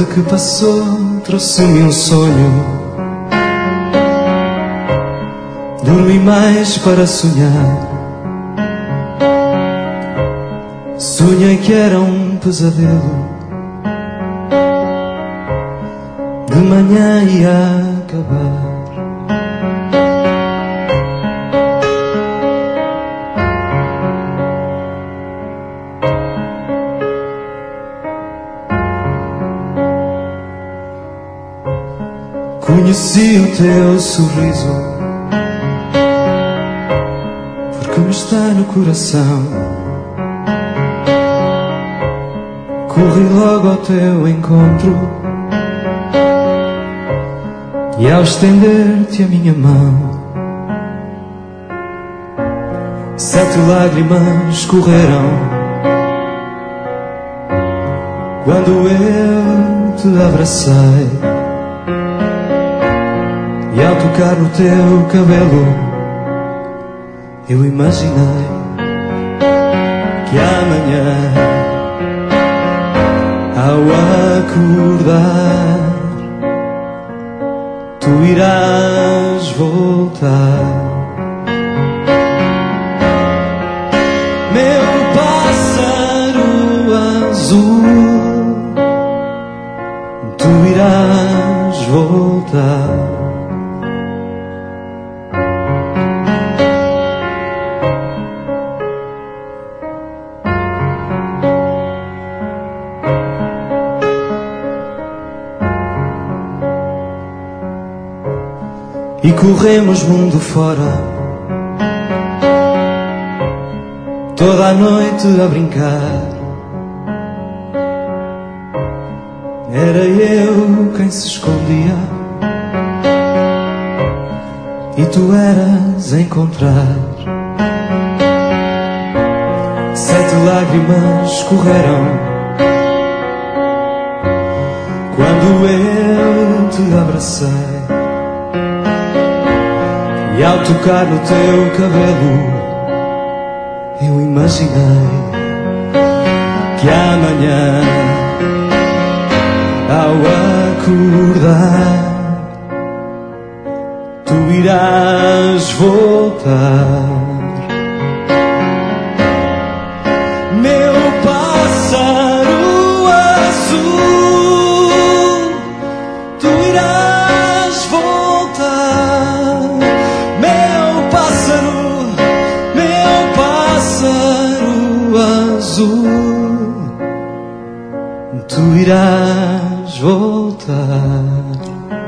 noite que passou trouxe-me um sonho. Dormi mais para sonhar. Sonhei que era um pesadelo. De manhã ia acabar. Conheci o teu sorriso, porque me está no coração. Corri logo ao teu encontro, e ao estender-te a minha mão, 7 lágrimas correram quando eu te abracei. E ao tocar no teu cabelo, eu imaginei que amanhã, ao acordar, tu irás voltar. Meu pássaro azul, tu irás voltar. E corremos mundo fora, toda a noite a brincar. Era eu quem se escondia, e tu eras a encontrar. 7 lágrimas correram quando eu te abracei. E ao tocar no teu cabelo, eu imaginei que amanhã, ao acordar, tu irás voltar. Meu pássaro azul, tu irás voltar. Meu pássaro azul, tu irás voltar.